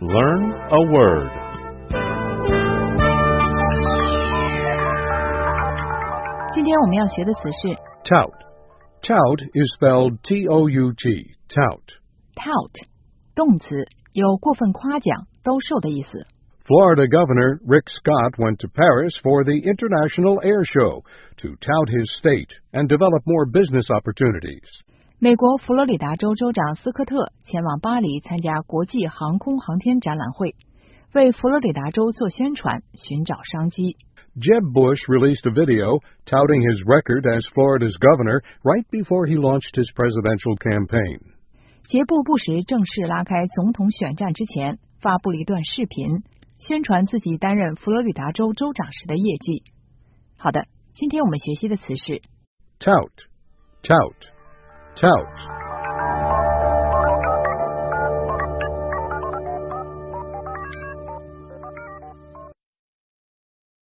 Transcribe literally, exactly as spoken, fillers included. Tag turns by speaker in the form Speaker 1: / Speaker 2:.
Speaker 1: learn a word.
Speaker 2: Tout. Tout is spelled T O U T. Tout.
Speaker 3: Tout 动词，有过分夸奖、兜售的意思。
Speaker 2: Florida Governor Rick Scott went to Paris for the International Air Show to tout his state and develop more business opportunities.
Speaker 3: 美国佛罗里达州州长斯科特前往巴黎参加国际航空航天展览会，为佛罗里达州做宣传，寻找商机。
Speaker 2: Jeb Bush released a video touting his record as Florida's governor right before he launched his presidential campaign.
Speaker 3: 杰布·布什正式拉开总统选战之前，发布了一段视频，宣传自己担任佛罗里达州州长时的业绩。好的，今天我们学习的词是
Speaker 2: tout, tout, tout.